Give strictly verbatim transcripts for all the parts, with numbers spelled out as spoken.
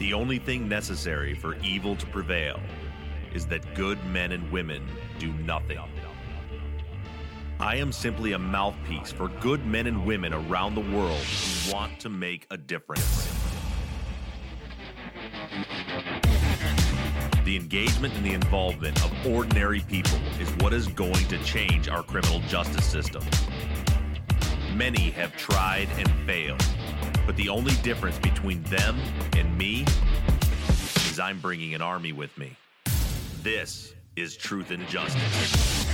The only thing necessary for evil to prevail is that good men and women do nothing. I am simply a mouthpiece for good men and women around the world who want to make a difference. The engagement and the involvement of ordinary people is what is going to change our criminal justice system. Many have tried and failed, but the only difference between them and me is I'm bringing an army with me. This is Truth and Justice.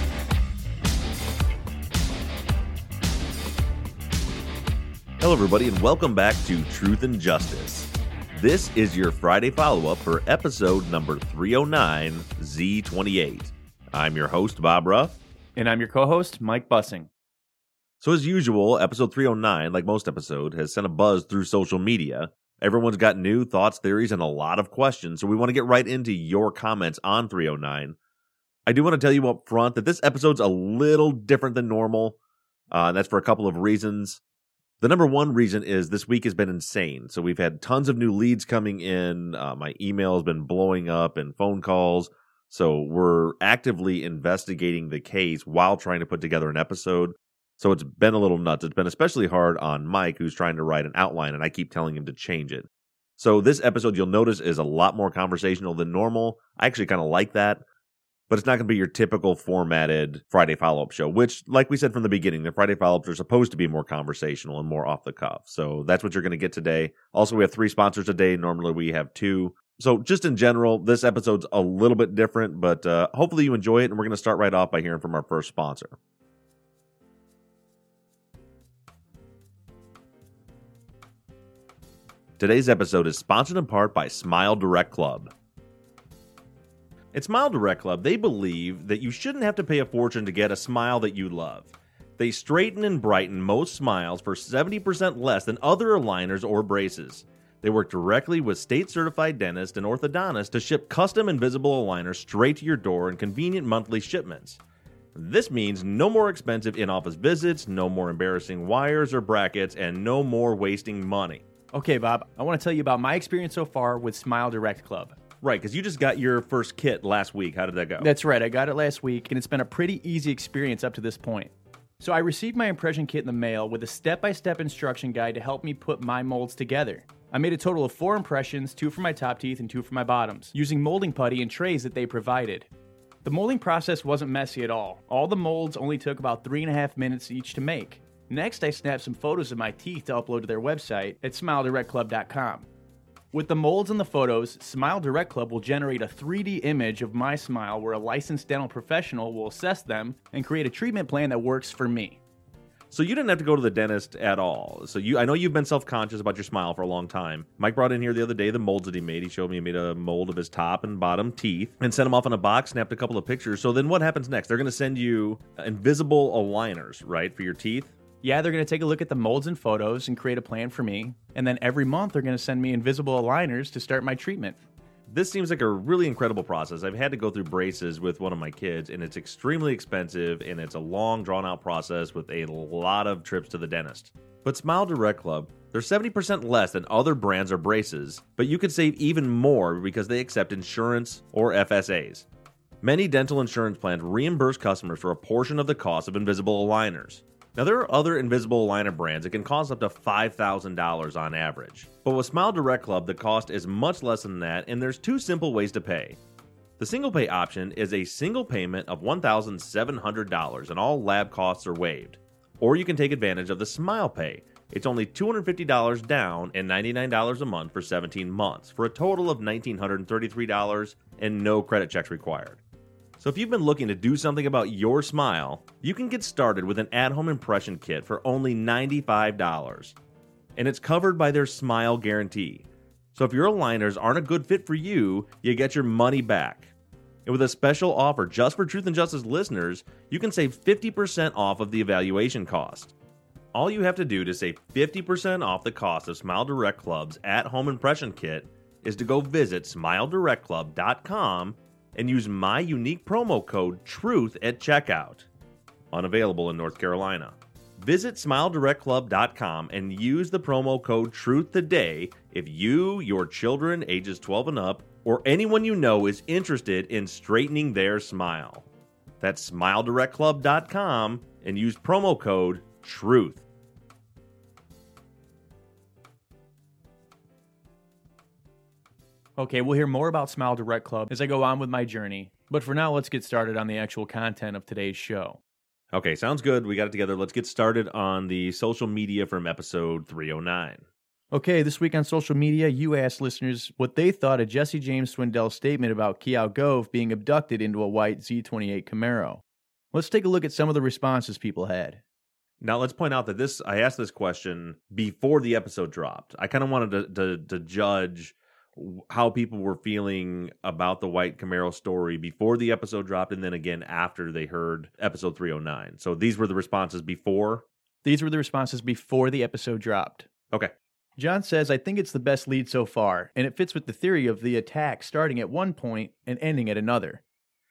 Hello, everybody, and welcome back to Truth and Justice. This is your Friday follow-up for episode number three oh nine, Z twenty-eight. I'm your host, Bob Ruff. And I'm your co-host, Mike Bussing. So as usual, episode three oh nine, like most episodes, has sent a buzz through social media. Everyone's got new thoughts, theories, and a lot of questions, so we want to get right into your comments on three oh nine. I do want to tell you up front that this episode's a little different than normal, uh, and that's for a couple of reasons. The number one reason is this week has been insane. So we've had tons of new leads coming in. Uh, my email has been blowing up and phone calls. So we're actively investigating the case while trying to put together an episode. So it's been a little nuts. It's been especially hard on Mike, who's trying to write an outline, and I keep telling him to change it. So this episode, you'll notice, is a lot more conversational than normal. I actually kind of like that. But it's not going to be your typical formatted Friday follow-up show, which, like we said from the beginning, the Friday follow-ups are supposed to be more conversational and more off the cuff. So that's what you're going to get today. Also, we have three sponsors today. Normally, we have two. So just in general, this episode's a little bit different, but uh, hopefully you enjoy it. And we're going to start right off by hearing from our first sponsor. Today's episode is sponsored in part by Smile Direct Club. At Smile Direct Club, they believe that you shouldn't have to pay a fortune to get a smile that you love. They straighten and brighten most smiles for seventy percent less than other aligners or braces. They work directly with state-certified dentists and orthodontists to ship custom invisible aligners straight to your door in convenient monthly shipments. This means no more expensive in-office visits, no more embarrassing wires or brackets, and no more wasting money. Okay, Bob, I want to tell you about my experience so far with Smile Direct Club. Right, because you just got your first kit last week. How did that go? That's right. I got it last week, and it's been a pretty easy experience up to this point. So I received my impression kit in the mail with a step-by-step instruction guide to help me put my molds together. I made a total of four impressions, two for my top teeth and two for my bottoms, using molding putty and trays that they provided. The molding process wasn't messy at all. All the molds only took about three and a half minutes each to make. Next, I snapped some photos of my teeth to upload to their website at smile direct club dot com. With the molds and the photos, Smile Direct Club will generate a three D image of my smile where a licensed dental professional will assess them and create a treatment plan that works for me. So you didn't have to go to the dentist at all. So you, I know you've been self-conscious about your smile for a long time. Mike brought in here the other day the molds that he made. He showed me he made a mold of his top and bottom teeth and sent them off in a box, snapped a couple of pictures. So then what happens next? They're going to send you invisible aligners, right, for your teeth? Yeah, they're going to take a look at the molds and photos and create a plan for me. And then every month, they're going to send me invisible aligners to start my treatment. This seems like a really incredible process. I've had to go through braces with one of my kids, and it's extremely expensive, and it's a long, drawn-out process with a lot of trips to the dentist. But Smile Direct Club, they're seventy percent less than other brands or braces, but you could save even more because they accept insurance or F S As. Many dental insurance plans reimburse customers for a portion of the cost of invisible aligners. Now, there are other invisible aligner brands that can cost up to five thousand dollars on average. But with Smile Direct Club, the cost is much less than that, and there's two simple ways to pay. The single pay option is a single payment of one thousand seven hundred dollars, and all lab costs are waived. Or you can take advantage of the Smile Pay. It's only two hundred fifty dollars down and ninety-nine dollars a month for seventeen months, for a total of one thousand nine hundred thirty-three dollars and no credit checks required. So if you've been looking to do something about your smile, you can get started with an at-home impression kit for only ninety-five dollars. And it's covered by their Smile Guarantee. So if your aligners aren't a good fit for you, you get your money back. And with a special offer just for Truth and Justice listeners, you can save fifty percent off of the evaluation cost. All you have to do to save fifty percent off the cost of Smile Direct Club's at-home impression kit is to go visit smile direct club dot com and use my unique promo code TRUTH at checkout. Unavailable in North Carolina. Visit smile direct club dot com and use the promo code TRUTH today if you, your children ages twelve and up, or anyone you know is interested in straightening their smile. That's smile direct club dot com and use promo code TRUTH. Okay, we'll hear more about Smile Direct Club as I go on with my journey. But for now, let's get started on the actual content of today's show. Okay, sounds good. We got it together. Let's get started on the social media from episode three oh nine. Okay, this week on social media, you asked listeners what they thought of Jesse James Swindell's statement about Kiao Gove being abducted into a white Z twenty-eight Camaro. Let's take a look at some of the responses people had. Now, let's point out that this I asked this question before the episode dropped. I kind of wanted to, to, to judge how people were feeling about the white Camaro story before the episode dropped and then again after they heard episode three oh nine. So these were the responses before? These were the responses before the episode dropped. Okay. John says, I think it's the best lead so far, and it fits with the theory of the attack starting at one point and ending at another.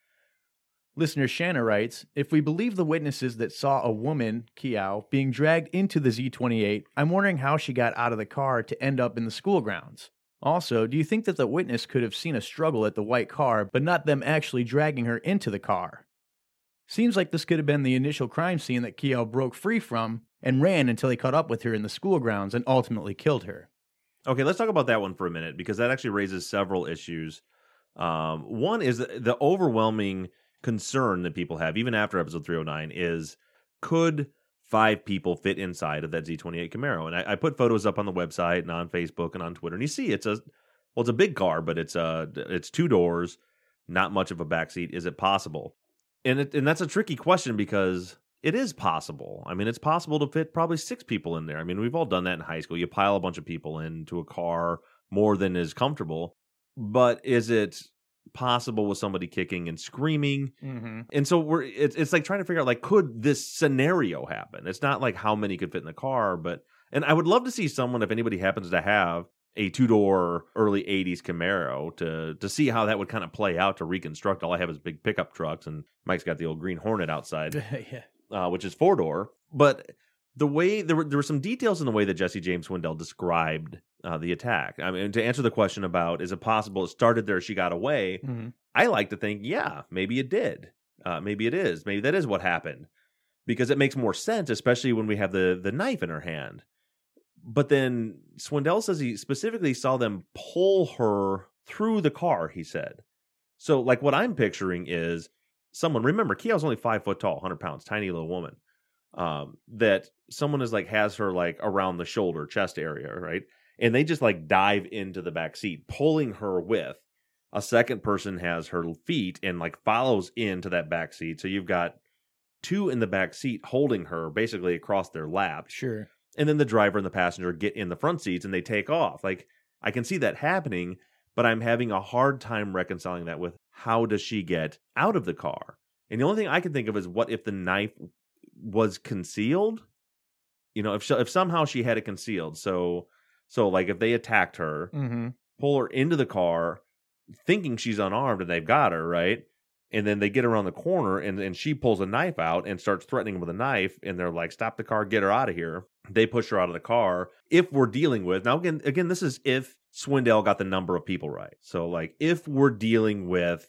Listener Shanna writes, if we believe the witnesses that saw a woman, Kiao, being dragged into the Z twenty-eight, I'm wondering how she got out of the car to end up in the school grounds. Also, do you think that the witness could have seen a struggle at the white car, but not them actually dragging her into the car? Seems like this could have been the initial crime scene that Kiao broke free from and ran until he caught up with her in the school grounds and ultimately killed her. Okay, let's talk about that one for a minute, because that actually raises several issues. Um, one is the overwhelming concern that people have, even after episode three oh nine, is could five people fit inside of that Z twenty-eight Camaro? And I, I put photos up on the website and on Facebook and on Twitter, and you see it's a well, it's a big car, but it's a it's two doors, not much of a backseat. Is it possible? And it, and that's a tricky question because it is possible. I mean, it's possible to fit probably six people in there. I mean, we've all done that in high school. You pile a bunch of people into a car more than is comfortable, but is it possible with somebody kicking and screaming? Mm-hmm. And so we're it's it's like trying to figure out, like, could this scenario happen? It's not like how many could fit in the car, but and I would love to see someone, if anybody happens to have a two-door early eighties Camaro, to to see how that would kind of play out, to reconstruct. All I have is big pickup trucks, and Mike's got the old Green Hornet outside, yeah. uh, which is four-door. But the way there were there were some details in the way that Jesse James Swindell described uh, the attack. I mean, to answer the question about is it possible it started there, she got away, Mm-hmm. I like to think, yeah, maybe it did. Uh, maybe it is. Maybe that is what happened, because it makes more sense, especially when we have the the knife in her hand. But then Swindell says he specifically saw them pull her through the car, he said. So, like, what I'm picturing is someone, remember, Kiao's only five foot tall, one hundred pounds, tiny little woman. Um, that someone is like, has her like around the shoulder, chest area, right? And they just like dive into the back seat, pulling her with. A second person has her feet and like follows into that back seat. So you've got two in the back seat holding her basically across their lap. Sure. And then the driver and the passenger get in the front seats and they take off. Like, I can see that happening, but I'm having a hard time reconciling that with how does she get out of the car? And the only thing I can think of is, what if the knife was concealed? You know, if she, if somehow she had it concealed. So, so like if they attacked her, Mm-hmm. pull her into the car, thinking she's unarmed and they've got her, right? And then they get around the corner and, and she pulls a knife out and starts threatening them with a knife. And they're like, stop the car, get her out of here. They push her out of the car. If we're dealing with, now again, again, this is if Swindell got the number of people right. So like if we're dealing with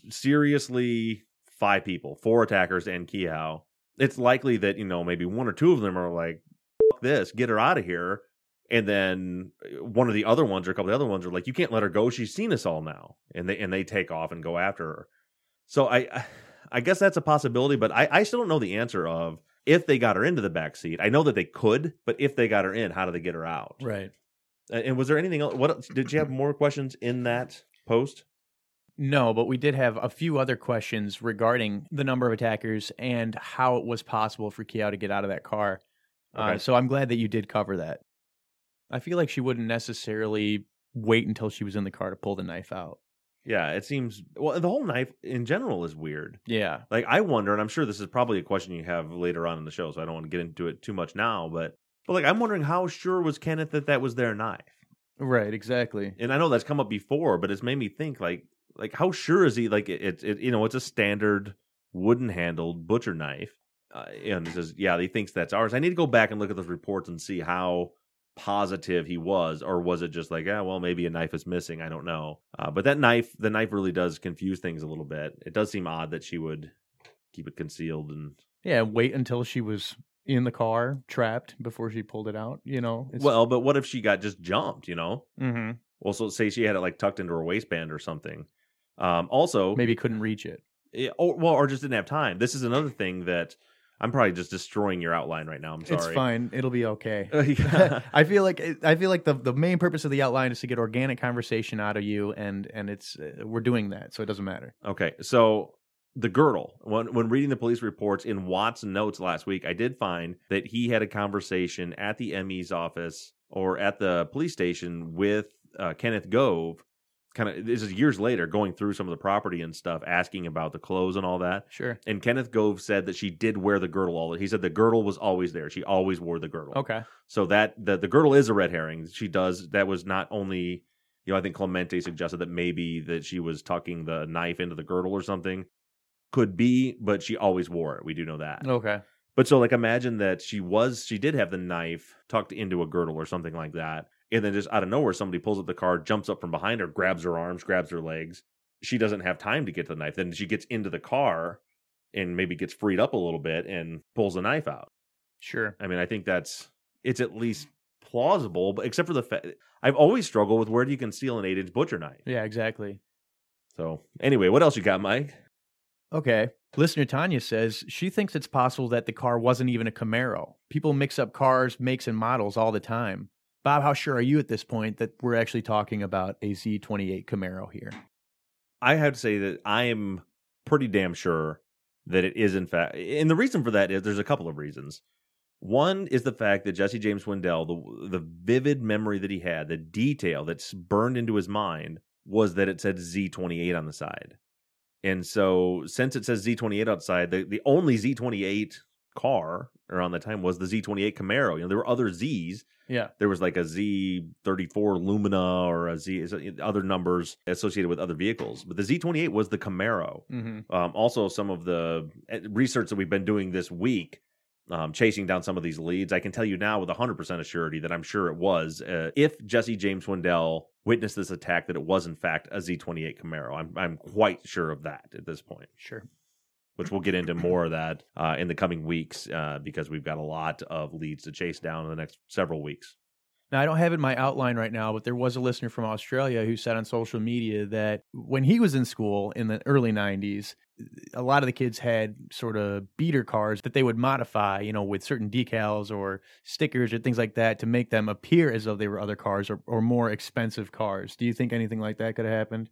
seriously five people, four attackers and Kiao, it's likely that, you know, maybe one or two of them are like, fuck this, get her out of here. And then one of the other ones or a couple of the other ones are like, you can't let her go. She's seen us all now. And they and they take off and go after her. So I I guess that's a possibility, but I, I still don't know the answer of if they got her into the back seat. I know that they could, but if they got her in, how do they get her out? Right. And was there anything else? What else, did you have more questions in that post? No, but we did have a few other questions regarding the number of attackers and how it was possible for Kiao to get out of that car. Okay. Uh, so I'm glad that you did cover that. I feel like she wouldn't necessarily wait until she was in the car to pull the knife out. Yeah, it seems, well, the whole knife in general is weird. Yeah. Like, I wonder, and I'm sure this is probably a question you have later on in the show, so I don't want to get into it too much now, but, but like, I'm wondering how sure was Kenneth that that was their knife? Right, exactly. And I know that's come up before, but it's made me think, like, like how sure is he? Like, it, it, it you know, it's a standard wooden-handled butcher knife. Uh, and he says, yeah, he thinks that's ours. I need to go back and look at those reports and see how positive he was, or was it just like, yeah, well, maybe a knife is missing. I don't know. Uh, but that knife, the knife really does confuse things a little bit. It does seem odd that she would keep it concealed and yeah, wait until she was in the car trapped before she pulled it out. You know, it's... well, but what if she got just jumped? You know, mm-hmm. Also, say she had it like tucked into her waistband or something. Um, also, maybe couldn't reach it. it or, well, or just didn't have time. This is another thing that. I'm probably just destroying your outline right now. I'm sorry. It's fine. It'll be okay. I feel like I feel like the, the main purpose of the outline is to get organic conversation out of you, and and it's uh, we're doing that, so it doesn't matter. Okay, so the girdle. When when reading the police reports in Watt's notes last week, I did find that he had a conversation at the M E's office or at the police station with uh, Kenneth Gove. Kind of, this is years later, going through some of the property and stuff, asking about the clothes and all that. Sure. And Kenneth Gove said that she did wear the girdle all. He said the girdle was always there. She always wore the girdle. Okay. So that the the girdle is a red herring. She does. That was not only, you know, I think Clemente suggested that maybe that she was tucking the knife into the girdle or something. Could be, but she always wore it. We do know that. Okay. But so, like, imagine that she was, she did have the knife tucked into a girdle or something like that. And then just out of nowhere, somebody pulls up the car, jumps up from behind her, grabs her arms, grabs her legs. She doesn't have time to get to the knife. Then she gets into the car and maybe gets freed up a little bit and pulls the knife out. Sure. I mean, I think that's, it's at least plausible, but except for the fact, I've always struggled with where do you conceal an eight inch butcher knife? Yeah, exactly. So anyway, what else you got, Mike? Okay. Listener Tanya says she thinks it's possible that the car wasn't even a Camaro. People mix up cars, makes, and models all the time. Bob, how sure are you at this point that we're actually talking about a Z twenty-eight Camaro here? I have to say that I am pretty damn sure that it is, in fact. And the reason for that is there's a couple of reasons. One is the fact that Jesse James Wendell, the, the vivid memory that he had, the detail that's burned into his mind was that it said Z twenty-eight on the side. And so since it says Z twenty-eight outside, the, the only Z twenty-eight car around that time was the Z twenty-eight Camaro. You know, there were other Zs. Yeah. There was like a Z thirty-four Lumina or a Z, other numbers associated with other vehicles. But the Z twenty-eight was the Camaro. Mm-hmm. Um, also, some of the research that we've been doing this week, um, chasing down some of these leads, I can tell you now with one hundred percent assurity that I'm sure it was. Uh, if Jesse James Wendell witnessed this attack, that it was in fact a Z twenty-eight Camaro. I'm I'm quite sure of that at this point. Sure. Which we'll get into more of that uh, in the coming weeks uh, because we've got a lot of leads to chase down in the next several weeks. Now, I don't have it in my outline right now, but there was a listener from Australia who said on social media that when he was in school in the early nineties, a lot of the kids had sort of beater cars that they would modify, you know, with certain decals or stickers or things like that to make them appear as though they were other cars or, or more expensive cars. Do you think anything like that could have happened?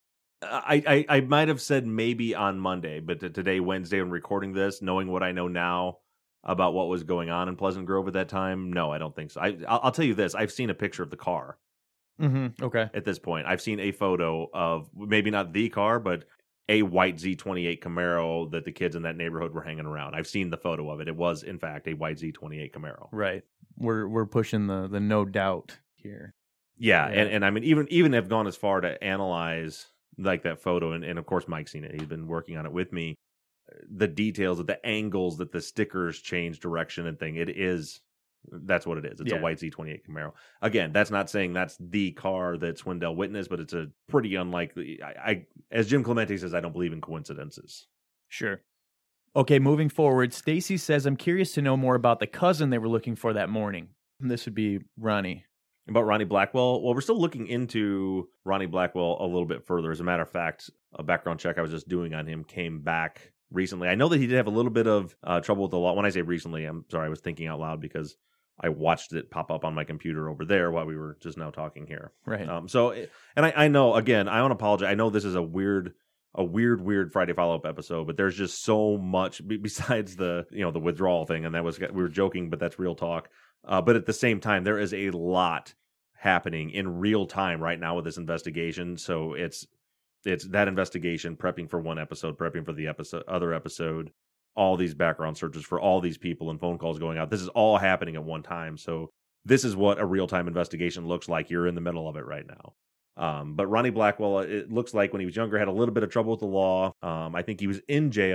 I, I, I might have said maybe on Monday, but today, Wednesday, when recording this, knowing what I know now about what was going on in Pleasant Grove at that time, no, I don't think so. I, I'll, I'll tell you this. I've seen a picture of the car. Mm-hmm. Okay. At this point, I've seen a photo of maybe not the car, but a white Z twenty-eight Camaro that the kids in that neighborhood were hanging around. I've seen the photo of it. It was, in fact, a white Z twenty-eight Camaro. Right. We're we're pushing the the no doubt here. Yeah, yeah. And, and I mean, even even have gone as far to analyze like that photo, and, and of course Mike's seen it. He's been working on it with me. The details of the angles that the stickers change direction and thing. It is, that's what it is. It's yeah. a white Z twenty-eight Camaro. Again, that's not saying that's the car that Swindell witnessed, but it's a pretty unlikely. I, I as Jim Clemente says, I don't believe in coincidences. Sure. Okay, moving forward, Stacy says, I'm curious to know more about the cousin they were looking for that morning. And this would be Ronnie. About Ronnie Blackwell? Well, we're still looking into Ronnie Blackwell a little bit further. As a matter of fact, a background check I was just doing on him came back recently. I know that he did have a little bit of uh, trouble with the law. When I say recently, I'm sorry, I was thinking out loud because I watched it pop up on my computer over there while we were just now talking here. Right. Um, so, and I, I know, again, I want to apologize. I know this is a weird, a weird, weird Friday follow-up episode, but there's just so much besides the, you know, the withdrawal thing. And that was, we were joking, but that's real talk. Uh, but at the same time, there is a lot happening in real time right now with this investigation. So it's it's that investigation, prepping for one episode, prepping for the episode, other episode, all these background searches for all these people and phone calls going out. This is all happening at one time. So this is what a real time investigation looks like. You're in the middle of it right now. Um, but Ronnie Blackwell, it looks like when he was younger, had a little bit of trouble with the law. Um, I think he was in jail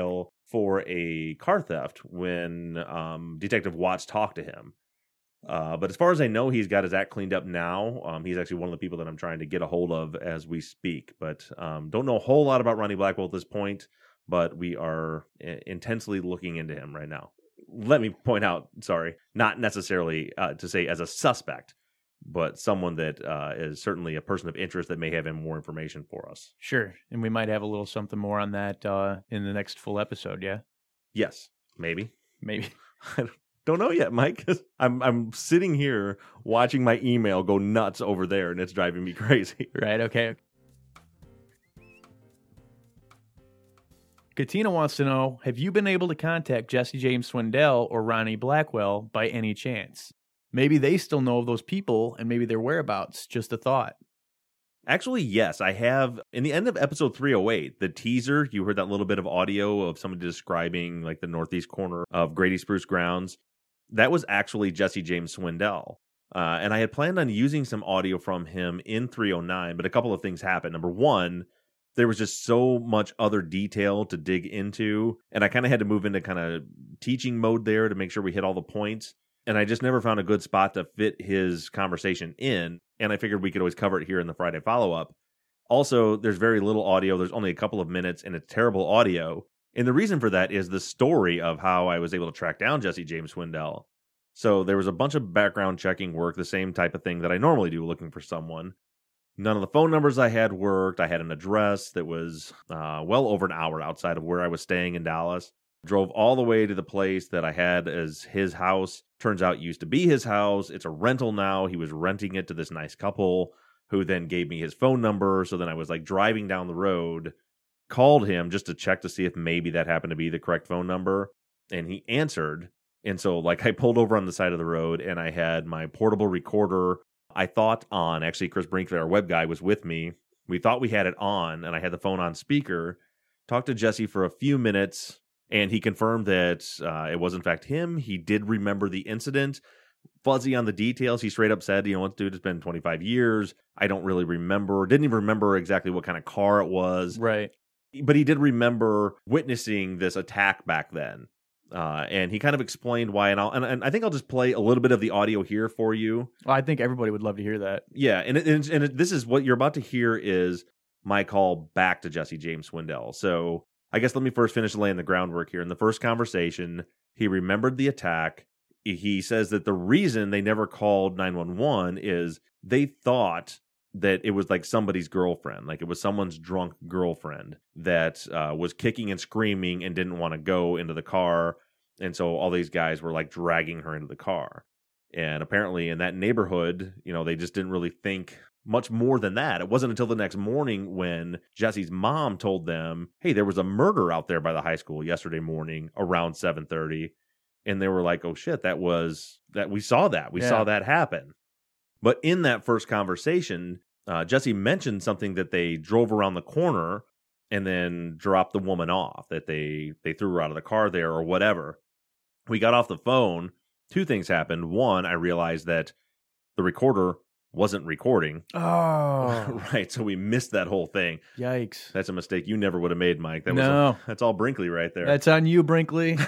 for a car theft when um, Detective Watts talked to him. Uh, but as far as I know, he's got his act cleaned up now. Um, he's actually one of the people that I'm trying to get a hold of as we speak. But um, don't know a whole lot about Ronnie Blackwell at this point, but we are I- intensely looking into him right now. Let me point out, sorry, not necessarily uh, to say as a suspect, but someone that uh, is certainly a person of interest that may have more information for us. Sure. And we might have a little something more on that uh, in the next full episode, yeah? Yes, maybe. Maybe. I don't know yet, Mike. I'm I'm sitting here watching my email go nuts over there, and it's driving me crazy. Right, okay. Katina wants to know, have you been able to contact Jesse James Swindell or Ronnie Blackwell by any chance? Maybe they still know of those people and maybe their whereabouts. Just a thought. Actually, yes, I have. In the end of episode three oh eight, the teaser, you heard that little bit of audio of somebody describing like the northeast corner of Grady Spruce Grounds. That was actually Jesse James Swindell. Uh, and I had planned on using some audio from him in three oh nine, but a couple of things happened. Number one, there was just so much other detail to dig into, and I kind of had to move into kind of teaching mode there to make sure we hit all the points. And I just never found a good spot to fit his conversation in. And I figured we could always cover it here in the Friday follow-up. Also, there's very little audio. There's only a couple of minutes, and it's terrible audio. And the reason for that is the story of how I was able to track down Jesse James Swindell. So there was a bunch of background checking work, the same type of thing that I normally do looking for someone. None of the phone numbers I had worked. I had an address that was uh, well over an hour outside of where I was staying in Dallas. Drove all the way to the place that I had as his house. Turns out it used to be his house. It's a rental now. He was renting it to this nice couple who then gave me his phone number. So then I was like driving down the road, called him just to check to see if maybe that happened to be the correct phone number. And he answered. And so like I pulled over on the side of the road and I had my portable recorder. I thought on, actually Chris Brinkley, our web guy, was with me. We thought we had it on and I had the phone on speaker. Talked to Jesse for a few minutes. And he confirmed that uh, it was, in fact, him. He did remember the incident. Fuzzy on the details. He straight up said, you know what, dude, it's been twenty-five years. I don't really remember. Didn't even remember exactly what kind of car it was. Right. But he did remember witnessing this attack back then. Uh, and he kind of explained why. And, I'll, and, and I think I'll just play a little bit of the audio here for you. Well, I think everybody would love to hear that. Yeah. And, it, and, and it, this is what you're about to hear is my call back to Jesse James Swindell. So I guess let me first finish laying the groundwork here. In the first conversation, he remembered the attack. He says that the reason they never called nine one one is they thought that it was like somebody's girlfriend, like it was someone's drunk girlfriend that uh, was kicking and screaming and didn't want to go into the car. And so all these guys were like dragging her into the car. And apparently in that neighborhood, you know, they just didn't really think much more than that. It wasn't until the next morning when Jesse's mom told them, hey, there was a murder out there by the high school yesterday morning around seven thirty. And they were like, oh shit, that was that. We saw that. We yeah. saw that happen. But in that first conversation, uh, Jesse mentioned something that they drove around the corner and then dropped the woman off, that they, they threw her out of the car there or whatever. We got off the phone. Two things happened. One, I realized that the recorder wasn't recording. Oh. Right, so we missed that whole thing. Yikes. That's a mistake you never would have made, Mike. That was no. A, that's all Brinkley right there. That's on you, Brinkley.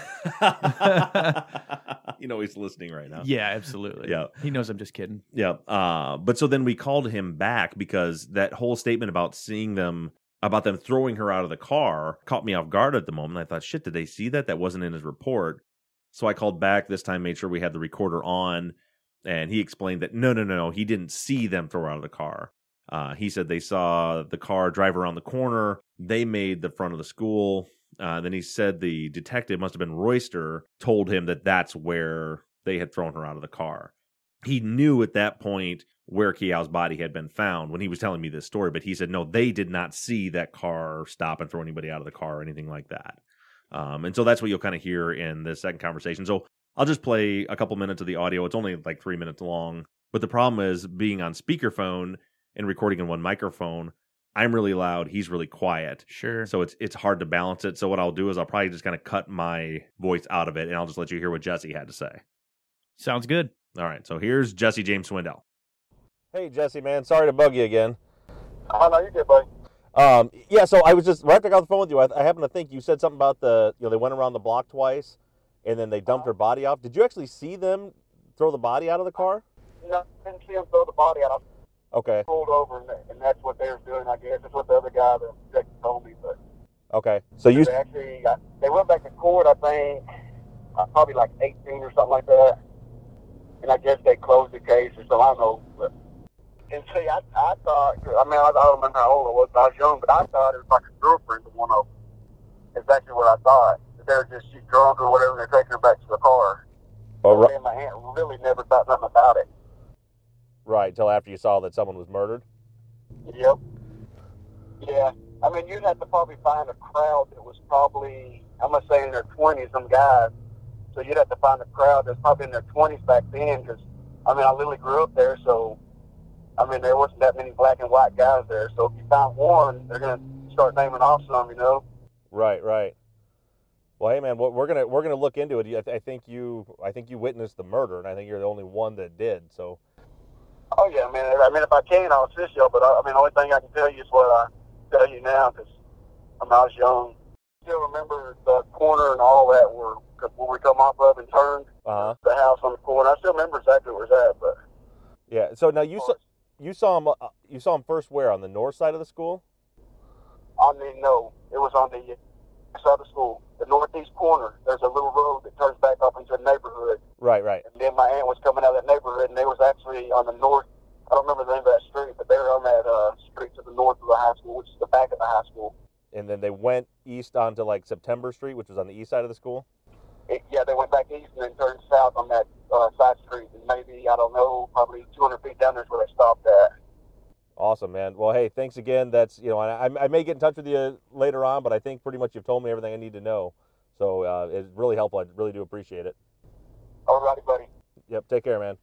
You know he's listening right now. Yeah, absolutely. Yeah. He knows I'm just kidding. Yeah. Uh, but so then we called him back because that whole statement about seeing them, about them throwing her out of the car caught me off guard at the moment. I thought, shit, did they see that? That wasn't in his report. So I called back this time, made sure we had the recorder on. And he explained that, no, no, no, no, he didn't see them throw her out of the car. Uh, he said they saw the car drive around the corner. They made the front of the school. Uh, then he said the detective, must have been Royster, told him that that's where they had thrown her out of the car. He knew at that point where Keow's body had been found when he was telling me this story. But he said, no, they did not see that car stop and throw anybody out of the car or anything like that. Um, and so that's what you'll kind of hear in the second conversation. So I'll just play a couple minutes of the audio. It's only like three minutes long. But the problem is being on speakerphone and recording in one microphone, I'm really loud. He's really quiet. Sure. So it's it's hard to balance it. So what I'll do is I'll probably just kind of cut my voice out of it, and I'll just let you hear what Jesse had to say. Sounds good. All right. So here's Jesse James Swindell. Hey, Jesse, man. Sorry to bug you again. Oh, no, you're good, buddy. Um, yeah, so I was just, right after I got off the phone with you, I, I happened to think you said something about the, you know, they went around the block twice, and then they dumped her body off. Did you actually see them throw the body out of the car? No, I didn't see them throw the body out. Okay. I pulled over, and, and that's what they were doing, I guess. That's what the other guy that that told me. But Okay. So you... They actually, uh, they went back to court, I think, uh, probably like eighteen or something like that. And I guess they closed the case or so, I don't know. But, and see, I, I thought, I mean, I, I don't remember how old I was, but I was young, but I thought it was like a girlfriend of one of them. Exactly what I thought. They were just, she's drunk or whatever, and they're taking her back to the car. Oh, right. Me and my aunt really never thought nothing about it. Right, till after you saw that someone was murdered? Yep. Yeah. I mean, you'd have to probably find a crowd that was probably, I'm going to say in their twenties, some guys. So you'd have to find a crowd that's probably in their twenties back then, because, I mean, I literally grew up there, so, I mean, there wasn't that many black and white guys there. So if you find one, they're going to start naming off some, you know? Right, right. Well, hey, man, we're gonna we're gonna look into it. I think you I think you witnessed the murder, and I think you're the only one that did. So. Oh yeah, man. I mean, if I can, I'll assist y'all. But I, I mean, the only thing I can tell you is what I tell you now, because I mean, I was young. Still remember the corner and all that where where we come off of and turned uh-huh. the house on the corner. I still remember exactly where it was at. But yeah. So now you saw you saw him uh, you saw him first where, on the north side of the school? On the no, it was on the side of the school, the northeast corner. There's a little road that turns back up into a neighborhood. Right, right. And then my aunt was coming out of that neighborhood, and they was actually on the north. I don't remember the name of that street, but they were on that uh, street to the north of the high school, which is the back of the high school. And then they went east onto like September Street, which was on the east side of the school? It, yeah, they went back east and then turned south on that uh, side street. And maybe, I don't know, probably two hundred feet down there is where they stopped at. Awesome, man. Well, hey, thanks again. That's, you know, I, I may get in touch with you later on, but I think pretty much you've told me everything I need to know. So uh, it's really helpful. I really do appreciate it. All righty, buddy. Yep, take care, man.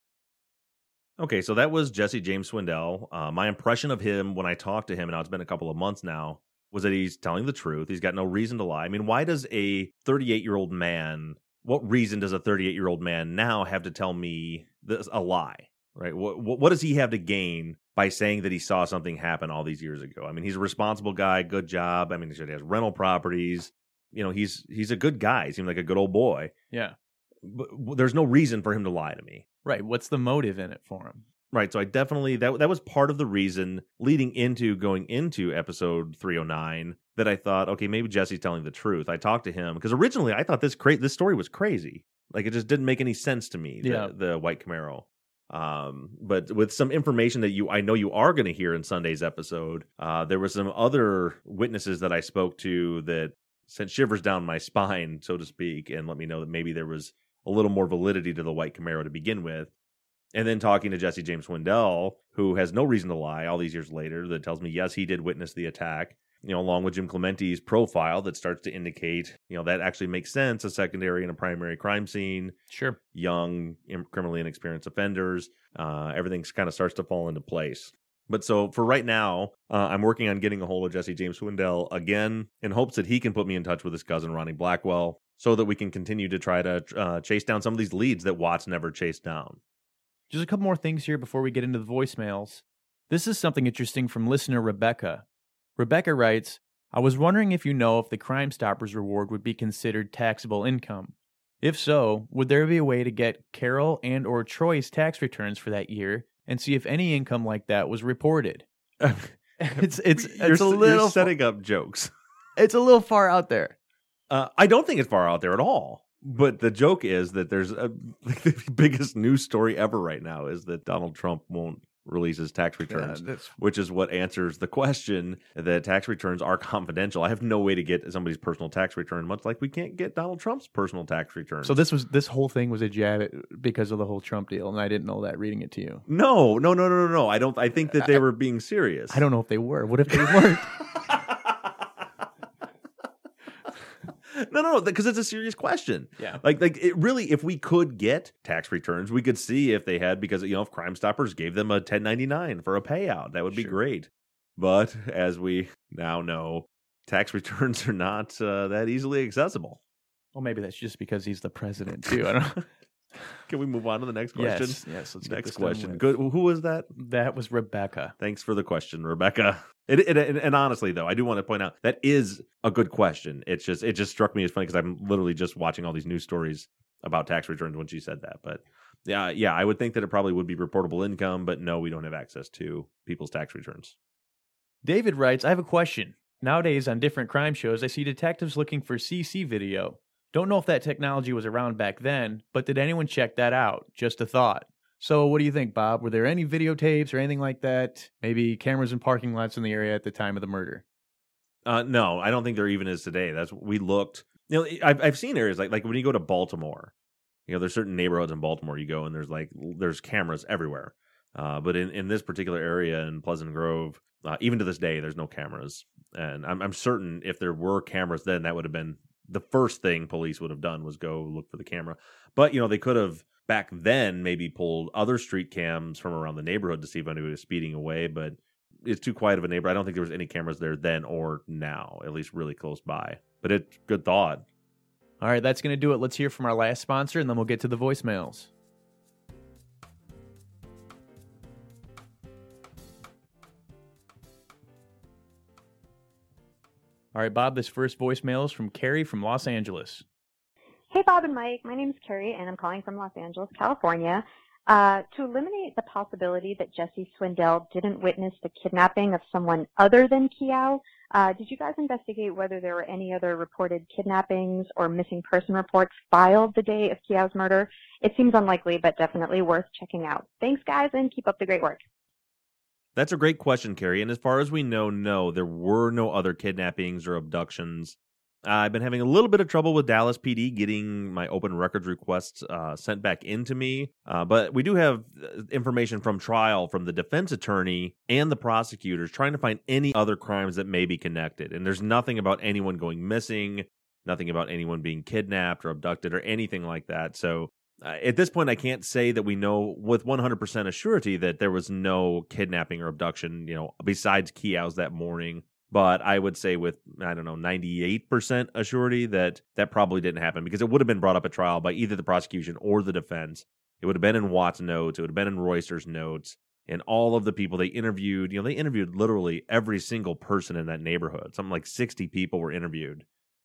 Okay, so that was Jesse James Swindell. Uh, my impression of him when I talked to him, and now it's been a couple of months now, was that he's telling the truth. He's got no reason to lie. I mean, why does a thirty-eight-year-old man, what reason does a thirty-eight-year-old man now have to tell me this, a lie, right? What, what, what does he have to gain by saying that he saw something happen all these years ago? I mean, he's a responsible guy, good job. I mean, he has rental properties. You know, he's he's a good guy. He seems like a good old boy. Yeah. But there's no reason for him to lie to me. Right. What's the motive in it for him? Right. So I definitely, that that was part of the reason leading into going into episode three oh nine that I thought, okay, maybe Jesse's telling the truth. I talked to him because originally I thought this cra- this story was crazy. Like, it just didn't make any sense to me, the, yeah. the white Camaro. Um, but with some information that you, I know you are going to hear in Sunday's episode, uh, there were some other witnesses that I spoke to that sent shivers down my spine, so to speak, and let me know that maybe there was a little more validity to the white Camaro to begin with. And then talking to Jesse James Swindell, who has no reason to lie all these years later, that tells me, yes, he did witness the attack, you know, along with Jim Clementi's profile that starts to indicate, you know, that actually makes sense, a secondary and a primary crime scene. Sure. Young, criminally inexperienced offenders. Uh, everything kind of starts to fall into place. But so for right now, uh, I'm working on getting a hold of Jesse James Swindell again in hopes that he can put me in touch with his cousin, Ronnie Blackwell, so that we can continue to try to uh, chase down some of these leads that Watts never chased down. Just a couple more things here before we get into the voicemails. This is something interesting from listener Rebecca. Rebecca writes, I was wondering if you know if the Crime Stoppers reward would be considered taxable income. If so, would there be a way to get Carol and or Troy's tax returns for that year and see if any income like that was reported? it's it's you're, it's a little you're setting up jokes. It's a little far out there. Uh, I don't think it's far out there at all. But the joke is that there's a, the biggest news story ever right now is that Donald Trump won't release his tax returns, yeah, which is what answers the question that tax returns are confidential. I have no way to get somebody's personal tax return, much like we can't get Donald Trump's personal tax return. So this was this whole thing was a jab at, because of the whole Trump deal, and I didn't know that reading it to you. No, no, no, no, no, no. I don't. I think that they were being serious. I don't know if they were. What if they weren't? No, no, no, because it's a serious question. Yeah. Like, like it really, if we could get tax returns, we could see if they had, because, you know, if Crime Stoppers gave them a ten ninety-nine for a payout, that would be sure. great. But as we now know, tax returns are not uh, that easily accessible. Well, maybe that's just because he's the president, too. I don't know. Can we move on to the next question? Yes, yes. Let's get next this done question. with. Good. Who was that? That was Rebecca. Thanks for the question, Rebecca. It, it, and, and honestly, though, I do want to point out that is a good question. It's just it just struck me as funny because I'm literally just watching all these news stories about tax returns when she said that. But yeah, yeah, I would think that it probably would be reportable income, but no, we don't have access to people's tax returns. David writes, I have a question. Nowadays, on different crime shows, I see detectives looking for C C video. Don't know if that technology was around back then, but did anyone check that out? Just a thought. So what do you think, Bob? Were there any videotapes or anything like that? Maybe cameras in parking lots in the area at the time of the murder? Uh, no, I don't think there even is today. That's we looked. You know, I've I've seen areas like like when you go to Baltimore, you know, there's certain neighborhoods in Baltimore you go and there's like there's cameras everywhere. Uh, but in, in this particular area in Pleasant Grove, uh, even to this day, there's no cameras. And I'm I'm certain if there were cameras then, that would have been the first thing police would have done was go look for the camera. But, you know, they could have back then maybe pulled other street cams from around the neighborhood to see if anybody was speeding away. But it's too quiet of a neighborhood. I don't think there was any cameras there then or now, at least really close by. But it's good thought. All right, that's going to do it. Let's hear from our last sponsor, and then we'll get to the voicemails. All right, Bob, this first voicemail is from Carrie from Los Angeles. Hey, Bob and Mike. My name's Carrie, and I'm calling from Los Angeles, California. Uh, to eliminate the possibility that Jesse Swindell didn't witness the kidnapping of someone other than Kiao, uh, did you guys investigate whether there were any other reported kidnappings or missing person reports filed the day of Kiao's murder? It seems unlikely, but definitely worth checking out. Thanks, guys, and keep up the great work. That's a great question, Carrie. And as far as we know, no, there were no other kidnappings or abductions. Uh, I've been having a little bit of trouble with Dallas P D getting my open records requests uh, sent back into me. Uh, but we do have information from trial from the defense attorney and the prosecutors trying to find any other crimes that may be connected. And there's nothing about anyone going missing, nothing about anyone being kidnapped or abducted or anything like that. So Uh, at this point, I can't say that we know with one hundred percent assurity that there was no kidnapping or abduction, you know, besides Kiao's that morning. But I would say with, I don't know, ninety-eight percent assurity that that probably didn't happen because it would have been brought up at trial by either the prosecution or the defense. It would have been in Watt's notes. It would have been in Royster's notes. And all of the people they interviewed, you know, they interviewed literally every single person in that neighborhood. Something like sixty people were interviewed.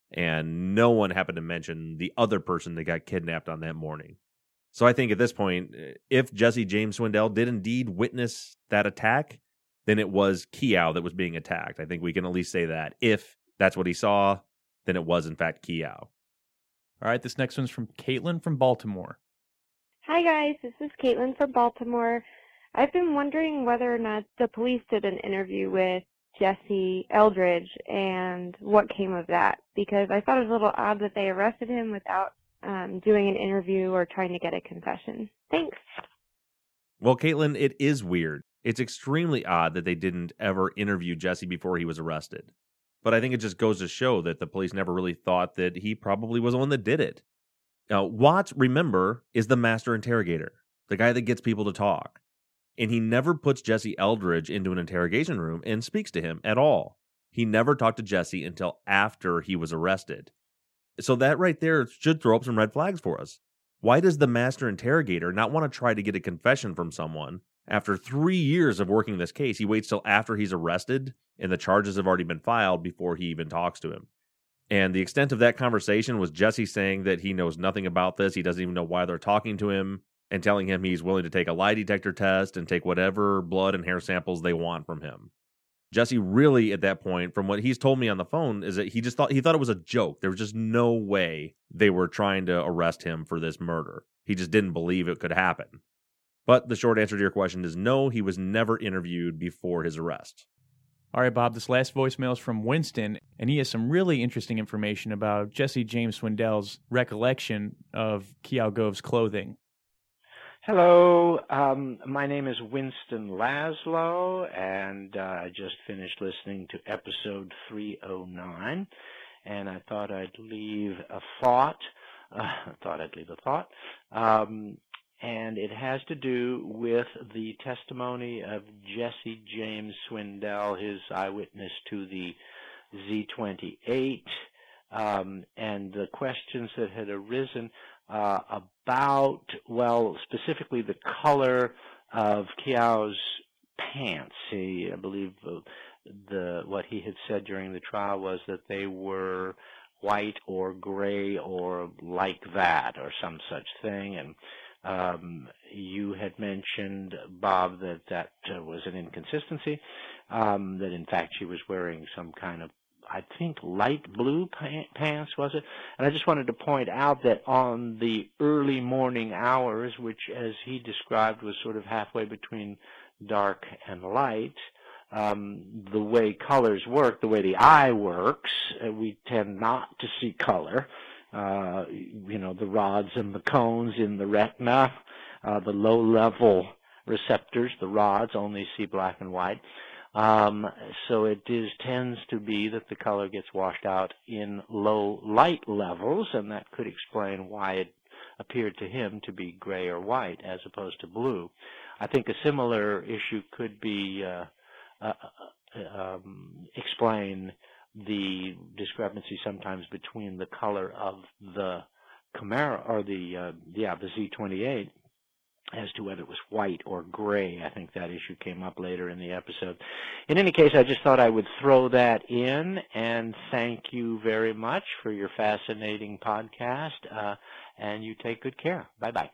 And no one happened to mention the other person that got kidnapped on that morning. So I think at this point, if Jesse James Swindell did indeed witness that attack, then it was Kiao that was being attacked. I think we can at least say that. If that's what he saw, then it was in fact Kiao. All right, this next one's from Caitlin from Baltimore. Hi guys, this is Caitlin from Baltimore. I've been wondering whether or not the police did an interview with Jesse Eldridge and what came of that, because I thought it was a little odd that they arrested him without Um, doing an interview or trying to get a confession. Thanks. Well, Caitlin, it is weird. It's extremely odd that they didn't ever interview Jesse before he was arrested. But I think it just goes to show that the police never really thought that he probably was the one that did it. Now, Watts, remember, is the master interrogator, the guy that gets people to talk. And he never puts Jesse Eldridge into an interrogation room and speaks to him at all. He never talked to Jesse until after he was arrested. So that right there should throw up some red flags for us. Why does the master interrogator not want to try to get a confession from someone? After three years of working this case, he waits till after he's arrested and the charges have already been filed before he even talks to him. And the extent of that conversation was Jesse saying that he knows nothing about this. He doesn't even know why they're talking to him and telling him he's willing to take a lie detector test and take whatever blood and hair samples they want from him. Jesse really, at that point, from what he's told me on the phone, is that he just thought he thought it was a joke. There was just no way they were trying to arrest him for this murder. He just didn't believe it could happen. But the short answer to your question is no, he was never interviewed before his arrest. All right, Bob, this last voicemail is from Winston, and he has some really interesting information about Jesse James Swindell's recollection of Kiao Gove's clothing. Hello, um, my name is Winston Laszlo, and uh, I just finished listening to episode three oh nine, and I thought I'd leave a thought, uh, I thought I'd leave a thought, um, and it has to do with the testimony of Jesse James Swindell, his eyewitness to the Z twenty-eight, um, and the questions that had arisen uh, about, well, specifically the color of Kiao's pants. He, I believe uh, the what he had said during the trial was that they were white or gray or like that or some such thing. And um, you had mentioned, Bob, that that uh, was an inconsistency, um, that in fact she was wearing some kind of, I think, light blue pants, was it? And I just wanted to point out that on the early morning hours, which as he described was sort of halfway between dark and light, um, the way colors work, the way the eye works, uh, we tend not to see color. Uh, you know, the rods and the cones in the retina, uh, the low-level receptors, the rods, only see black and white. Um, so it is tends to be that the color gets washed out in low light levels, and that could explain why it appeared to him to be gray or white as opposed to blue. I think a similar issue could be uh, uh, um, explain the discrepancy sometimes between the color of the Camaro or the uh, yeah the Z twenty-eight as to whether it was white or gray. I think that issue came up later in the episode. In any case, I just thought I would throw that in, and thank you very much for your fascinating podcast, uh, and you take good care. Bye-bye.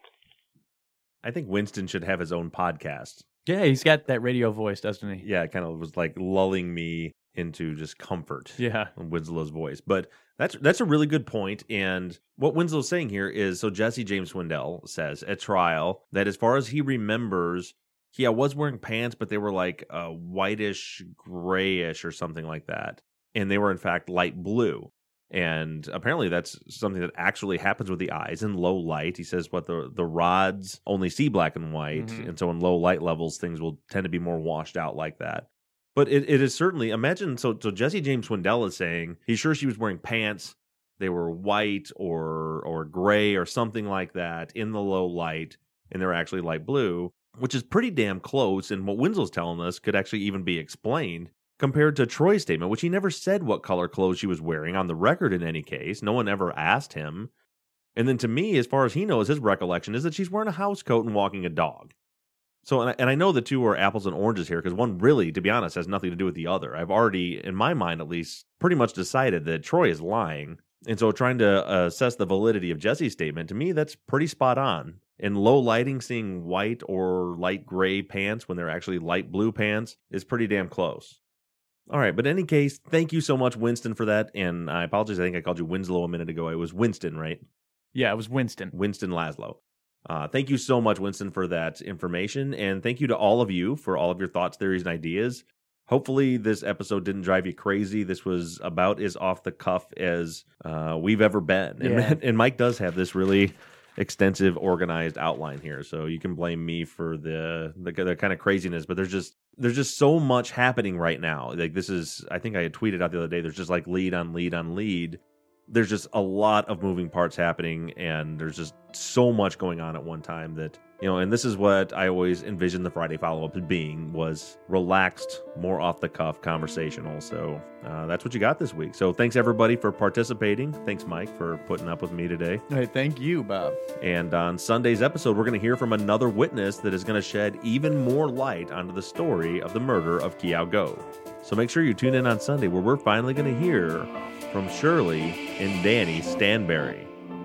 I think Winston should have his own podcast. Yeah, he's got that radio voice, doesn't he? Yeah, it kind of was like lulling me into just comfort. Yeah. Winslow's voice. But that's that's a really good point. And what Winslow's saying here is, so Jesse James Swindell says at trial that as far as he remembers, he yeah, was wearing pants, but they were like uh, whitish, grayish or something like that. And they were in fact light blue. And apparently that's something that actually happens with the eyes in low light. He says what the the rods only see black and white. Mm-hmm. And so in low light levels, things will tend to be more washed out like that. But it, it is certainly, imagine, so so Jesse James Swindell is saying he's sure she was wearing pants, they were white or or gray or something like that in the low light, and they're actually light blue, which is pretty damn close, and what Winslow's telling us could actually even be explained compared to Troy's statement, which he never said what color clothes she was wearing on the record in any case. No one ever asked him. And then to me, as far as he knows, his recollection is that she's wearing a house coat and walking a dog. So, and I, and I know the two are apples and oranges here, because one really, to be honest, has nothing to do with the other. I've already, in my mind at least, pretty much decided that Troy is lying. And so trying to uh, assess the validity of Jesse's statement, to me, that's pretty spot on. In low lighting, seeing white or light gray pants when they're actually light blue pants is pretty damn close. All right, but in any case, thank you so much, Winston, for that. And I apologize, I think I called you Winslow a minute ago. It was Winston, right? Yeah, it was Winston. Winston Laszlo. Uh, thank you so much, Winston, for that information. And thank you to all of you for all of your thoughts, theories, and ideas. Hopefully this episode didn't drive you crazy. This was about as off the cuff as uh, we've ever been. And, Yeah. and Mike does have this really extensive, organized outline here. So you can blame me for the, the, the kind of craziness, but there's just there's just so much happening right now. Like this is, I think I had tweeted out the other day, there's just like lead on lead on lead. There's just a lot of moving parts happening, and there's just so much going on at one time that, you know, and this is what I always envisioned the Friday follow-up as being, was relaxed, more off-the-cuff, conversational. So uh, that's what you got this week. So thanks, everybody, for participating. Thanks, Mike, for putting up with me today. Hey, thank you, Bob. And on Sunday's episode, we're going to hear from another witness that is going to shed even more light onto the story of the murder of Kiao Go. So make sure you tune in on Sunday, where we're finally going to hear from Shirley and Danny Stanberry.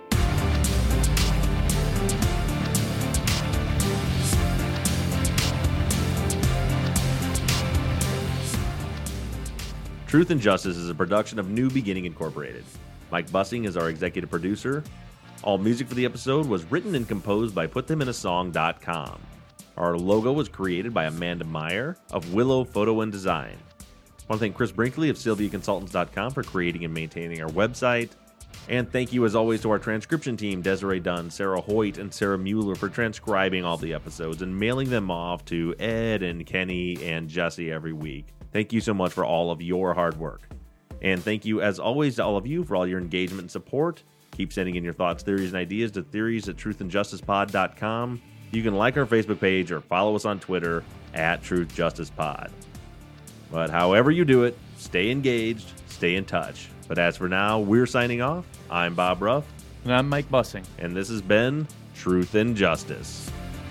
Truth and Justice is a production of New Beginning Incorporated. Mike Bussing is our executive producer. All music for the episode was written and composed by put them in a song dot com. Our logo was created by Amanda Meyer of Willow Photo and Design. I want to thank Chris Brinkley of Sylvia Consultants dot com for creating and maintaining our website. And thank you, as always, to our transcription team, Desiree Dunn, Sarah Hoyt, and Sarah Mueller, for transcribing all the episodes and mailing them off to Ed and Kenny and Jesse every week. Thank you so much for all of your hard work. And thank you, as always, to all of you for all your engagement and support. Keep sending in your thoughts, theories, and ideas to theories at truth and justice pod dot com. You can like our Facebook page or follow us on Twitter at Truth Justice Pod. But however you do it, stay engaged, stay in touch. But as for now, we're signing off. I'm Bob Ruff. And I'm Mike Bussing. And this has been Truth and Justice.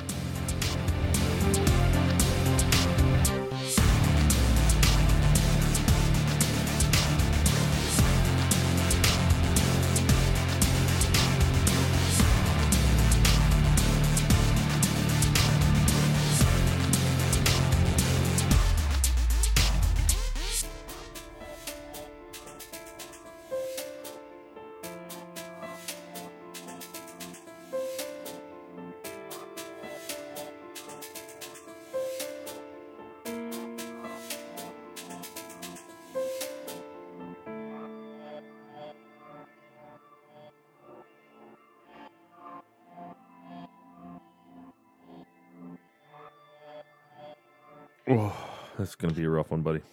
Oh, that's going to be a rough one, buddy.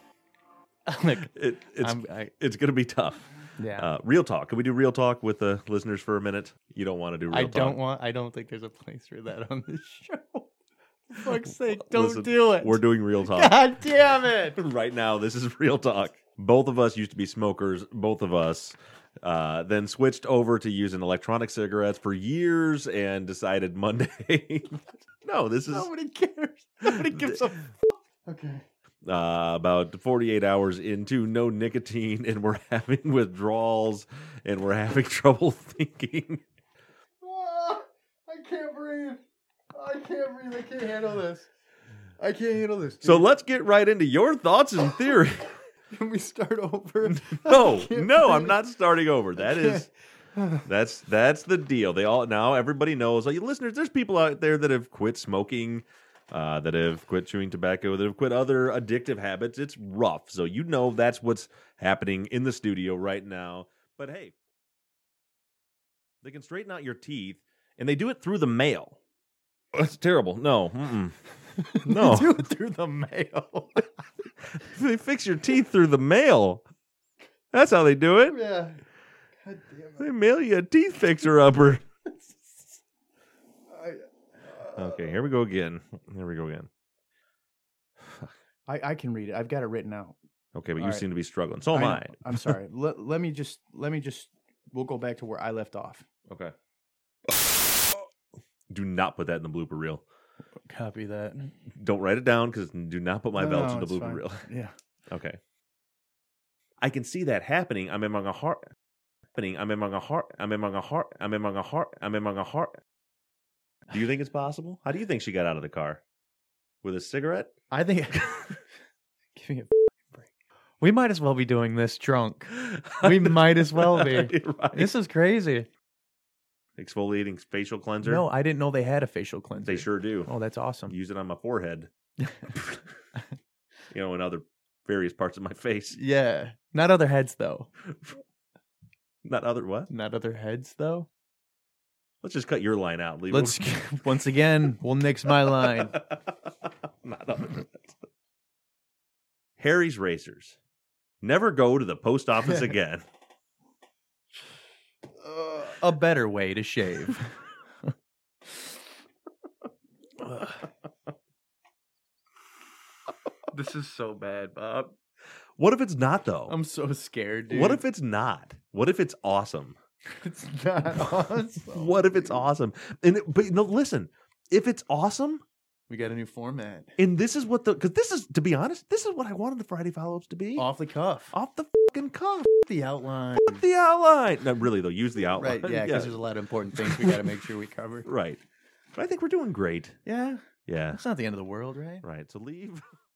Look, it, it's I'm, I, it's going to be tough. yeah. Uh, real talk. Can we do real talk with the listeners for a minute? You don't want to do real I talk. don't want. I don't think there's a place for that on this show. For fuck's sake, don't Listen, do it. We're doing real talk. God damn it! Right now, this is real talk. Both of us used to be smokers. Both of us uh, then switched over to using electronic cigarettes for years and decided Monday. No, this is Nobody cares. Nobody gives a. Okay. uh, about forty-eight hours into no nicotine, and we're having withdrawals, and we're having trouble thinking. Oh, I can't breathe. I can't breathe. I can't handle this. I can't handle this. Dude. So let's get right into your thoughts and theory. Can we start over? No, no, I'm not starting over. That is, that's that's the deal. They all now everybody knows. Like listeners, there's people out there that have quit smoking, uh, that have quit chewing tobacco, that have quit other addictive habits. It's rough, so you know that's what's happening in the studio right now. But hey, they can straighten out your teeth, and they do it through the mail. That's terrible. No, mm-mm. No, do it through the mail. They fix your teeth through the mail. That's how they do it. Yeah. God damn it. They mail you a teeth fixer upper. I, uh, Okay, here we go again. Here we go again. I, I can read it. I've got it written out. Okay, but All you right. seem to be struggling. So am I. know. I'm sorry. let, let me just. Let me just. We'll go back to where I left off. Okay. Do not put that in the blooper reel. Copy that. Don't write it down because do not put my No, belch no, in the it's blooper fine. reel. Yeah. Okay. I can see that happening. I'm among a heart. Happening. I'm among a heart. I'm among a heart. I'm among a heart. I'm among a heart. Do you think it's possible? How do you think she got out of the car? With a cigarette? I think. Give me a break. We might as well be doing this drunk. We might as well be. Right. This is crazy. Exfoliating facial cleanser? No, I didn't know they had a facial cleanser. They sure do. Oh, that's awesome. Use it on my forehead. You know, and other various parts of my face. Yeah. Not other heads, though. Not other what? Not other heads, though. Let's just cut your line out. Leave Let's once again, we'll nix my line. Not other heads. Harry's Racers. Never go to the post office again. Uh, a better way to shave. This is so bad, Bob. What if it's not, though? I'm so scared, dude. What if it's not? What if it's awesome? it's not awesome? What if it's awesome? And it, but no, listen. If it's awesome, We got a new format. and this is what the because this is to be honest, this is what I wanted the Friday follow-ups to be. Off the cuff. Off the fucking cuff. the outline. Put the outline. No, really though, use the outline. Right, yeah, because there's a lot of important things we got to make sure we cover. Right. But I think we're doing great. Yeah, Yeah. it's not the end of the world, right? Right. So leave.